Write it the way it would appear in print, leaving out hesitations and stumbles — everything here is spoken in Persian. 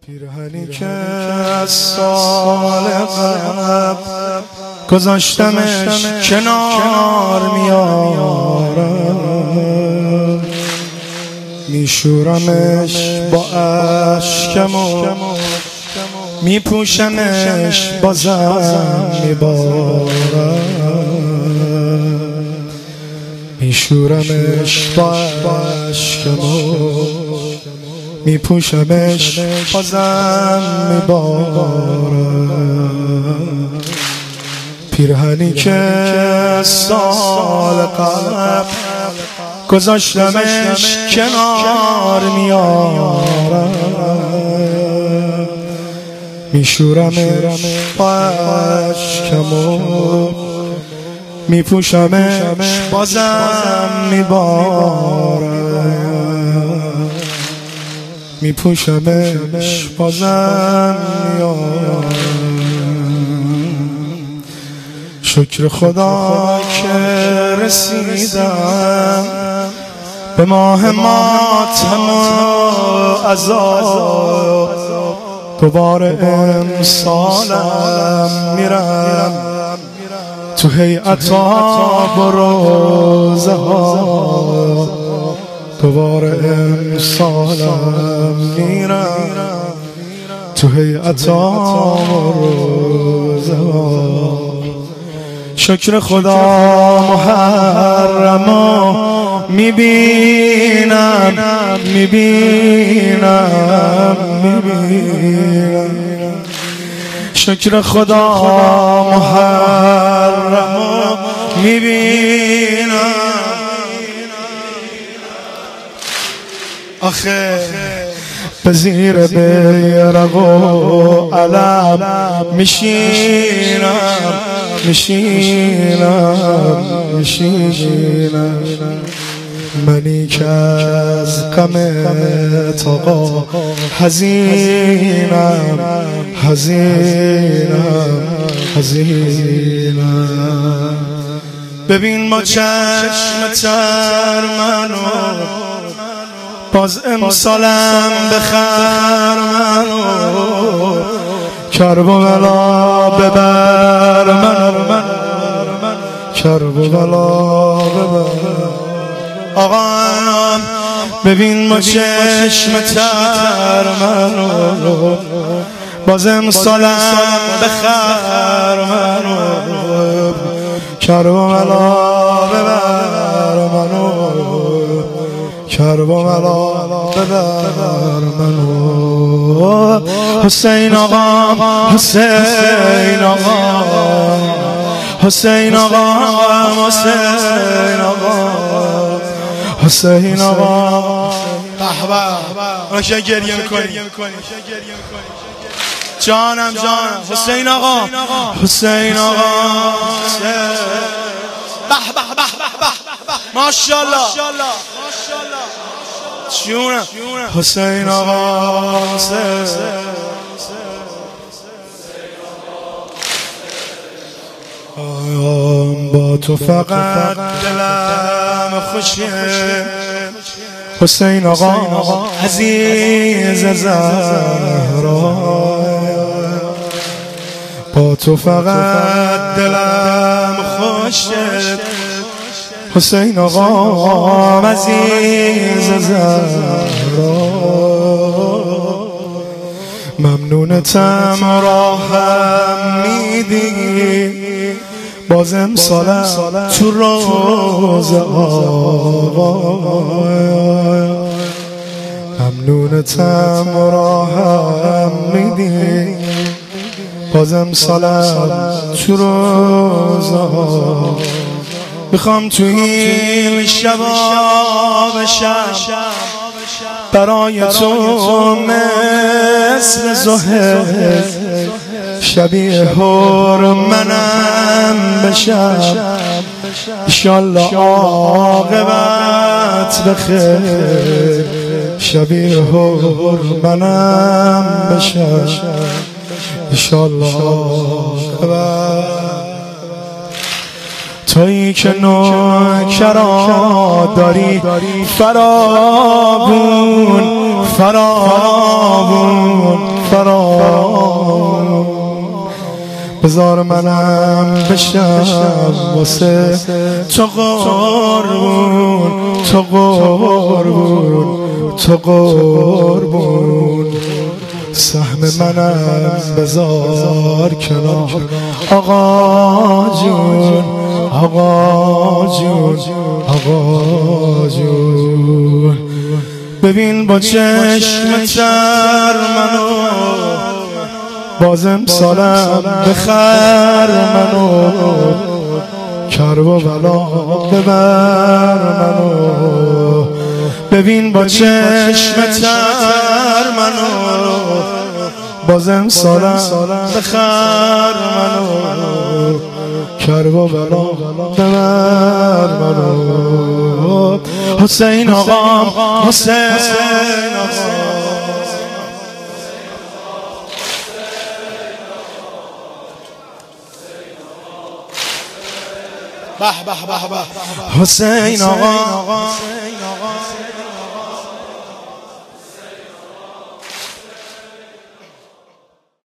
پیرهنی که از سال قبل گذاشتمش کنار میارم، میشورمش با اشکم و میپوشمش بازم میبارم، میشورمش با اشکم و میپوشمش بازم میبارم. پیرهنی که سال قبل گذاشتمش کنار میارم، میشورمش با اشکم و میپوشمش بازم میبارم، میپوشمش بازم میارم. شکر خدا که رسیدم به ماه ماتم و عذاب، دوباره امسالم میرم تو هیئت‌ها و روزه ها، دوباره امسالم میرم تو هیئت‌ها و روزه ها. شکر خدا محرمو میبینم شکر خدا محرمو میبینم. آخه به زیر بیرق و علم میشینم منی که از غمت آقا حزینم. ببین با چشم تر منو، باز امسالم بخر منو، کربلا ببر منو، کربلا ببر. آقا ببین با چشم تر منو، باز امسالم بخر منو، کربلا ببر منو، کربلا ببر منو. حسین آقا، حسین آقا، حسین آقا، حسین آقا. باشه گریه میکنی جانم حسین آقا، حسین آقا. به به به به ماشاءالله جونم حسین آقا. با تو فقط دلم خوشه حسین آقا عزیز زهرا، با تو فقط دلم خوشه حسین آقا عزیز زهرا. ممنونتم راهم میدی، باز امسالم تو روزه آقا. ممنونتم راهم میدی، باز امسالم تو روزه ها. میخوام تو این شبا بشم برای تو مثل زهر، شبیه هور منم بشم، انشالله عاقبت بخیر، شبیه هور منم بشم، انشالله عاقبت. تویی که نوکرا داری فراوون فرامون، بذار منم بشم واسه تو قربون، تو قربون، تو قربون. سهم منم بذار کنار آقا جون، آقا جون، آقا جون. ببین با چشم تر منو، بازم سالم بخر منو، کرب و بلا ببر منو. ببین با چشم تر منو، بازم سالم بخر منو، کرب و بلا ببر منو. حسین آقام، حسین آقام، به به به به، حسین آقا.